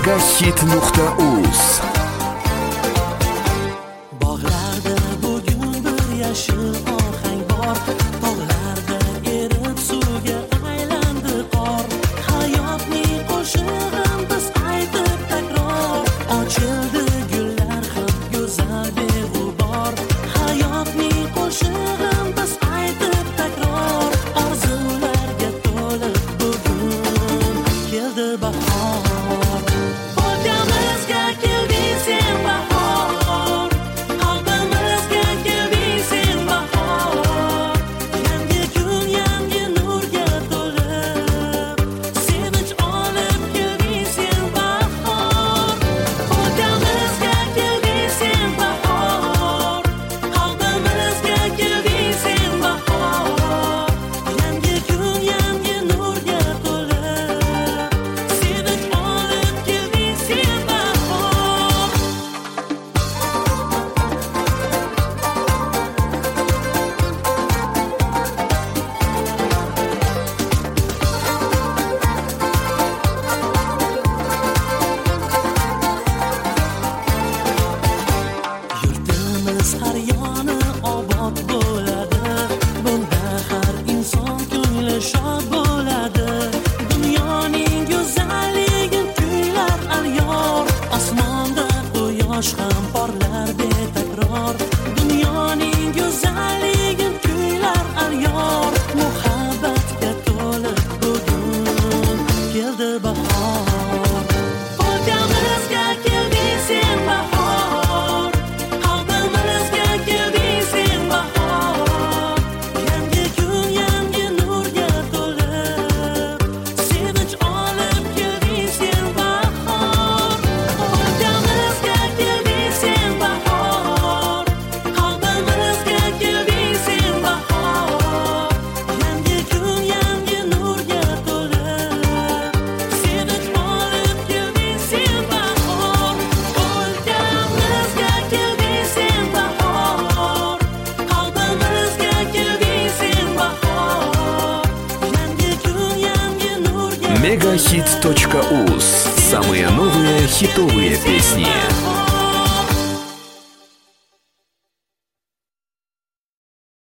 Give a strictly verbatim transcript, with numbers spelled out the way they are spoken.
Megahit nuqta uz. Bog'larda bugun bir yashil ohang bor, tog'larda erib suvga aylandi qor. Hayotning qo'shig'in biz aytib takror, ochildi gullar ham go'zal beg'ubor. Hayotning qo'shig'in biz aytib takror, orzularga to'lib bugun keldi bahor. O'rtamizga kelding sen bahor, qalbimizga kelding sen bahor. Yangi kun, yangi nurga to'lib, sevinch olib kelding sen bahor. O'rtamizga kelding sen bahor, qalbimizga kelding sen bahor. Yangi kun, yangi nurga to'lib, sevinch olib kelding sen bahor. Yurtimiz har yoni obod bo'ladi, bunda har inson ko'ngli shod bo'ladi. Dunyoning go'zalligin kuylar alyor, osmonda quyosh ham porlar betakror. Dunyoning go'zalligin kuylar alyor, muhabbatga to'lib bugun keldi bahor. O'rtamizga kelding sen bahor, qalbimizga kelding sen bahor. Yangi kun, yangi nurga to'lib, sevinch olib kelding sen bahor. O'rtamizga kelding sen bahor, qalbimizga kelding sen bahor. Yangi kun, yangi nurga to'lib, sevinch olib kelding sen bahor. O'rtamizga kelding sen bahor, qalbimizga kelding sen bahor. Yangi kun, yangi nurga Megahit точка уз. Самые новые хитовые песни.